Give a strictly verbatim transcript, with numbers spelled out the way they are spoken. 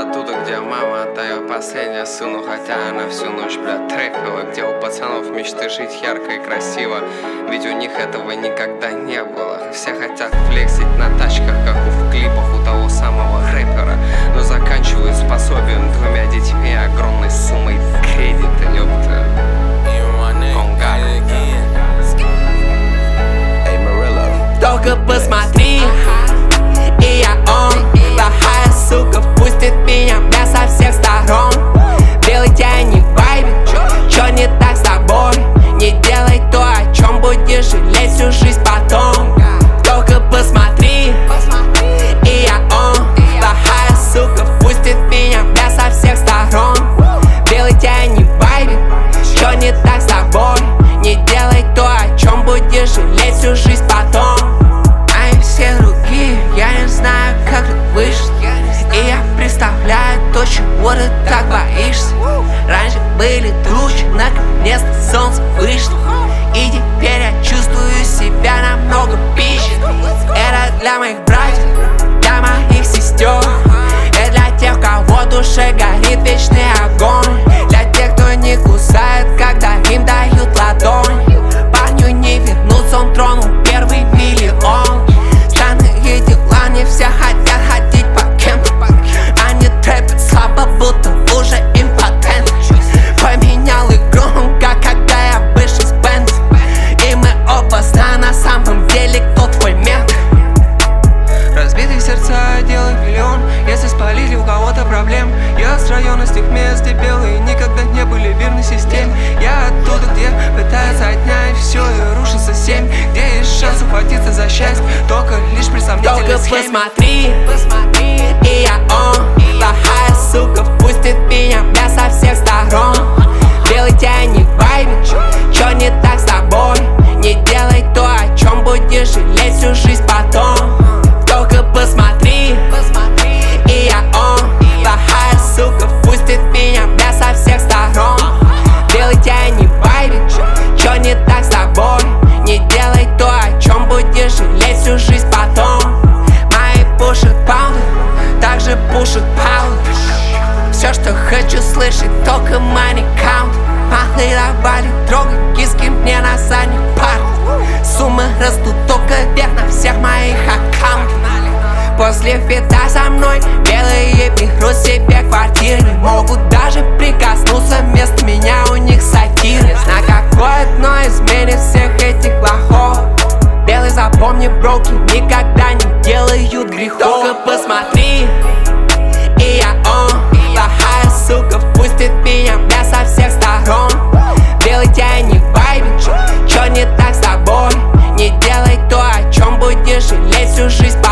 оттуда, где мама отдает последнее сыну, хотя она всю ночь, блядь, трэпила. Где у пацанов мечты жить ярко и красиво, ведь у них этого никогда не было. Все хотят флексить на тачках, как в клипах у того самого рэпера, но заканчивают с пособием, двумя детьми, огромной суммой кредита, ёпта. Только посмотри, и я он. Плохая сука впустит меня, бля, со всех сторон. Белый тень не вайбит, чё не так с тобой? Не делай то, о чем будешь жалеть всю жизнь потом. Только посмотри, и я он. Плохая сука впустит меня, бля, со всех сторон. Белый тень не вайбит, чё не так с тобой? Не делай то, о чем будешь жалеть всю жизнь потом. Они все другие, я не знаю, как тут выжить. И я представляю то, чего ты так боишься. Раньше были тучи, наконец-то солнце вышло. И теперь я чувствую себя намного пищи. Это для моих братьев, для моих сестер. Это для тех, у кого в душе горит вечный огонь. Для тех, кто не кусает, когда им дают ладонь. Парню не вернуться, он тронул первый миллион. Странные дела, не все хотят ходить по кемпу. Они трэпят слабо, будто уже импотент. Поменял игру, как когда я вышел с бенда. И мы оба знаем на самом деле, кто твой мент. Разбитые сердца делают миллион. Если спалили у кого-то проблем, я с района, с тех мест, где белые никогда не были верны системе. Я оттуда, где пытаются отнять все и рушится семь. Где есть шанс ухватиться за счастье, только лишь при сомнительной Только схеме. посмотри, и я он. Плохая сука впустит меня, бля, со всех сторон. Белый тень не вайбит, чё не так с тобой? Не делай то, о чем будешь жалеть всю жизнь потом. Только посмотри, и я он. Плохая сука впустит меня, бля, со всех сторон. Белый тень не вайбит, чё не так с тобой? Не делай то, о чем будешь жалеть всю жизнь потом. Мои пушат паунды, также пушат паунды. Все, что хочу слышать, только money count. Малые давали трогать киски мне на задних парах. Суммы растут только вверх на всех моих аккаунтах. После фита со мной белые берут себе квартиры. Не могут даже прикоснуться, вместо меня у них сатиры. На какое дно изменит всех этих лохов. Белый, запомни, броки никогда не делают грехов. Только посмотри, и я он. Плохая сука впустит меня, бля, со всех сторон. Белый тень не вайбит, чё не так с тобой? Не делай то, о чем будешь жалеть всю жизнь.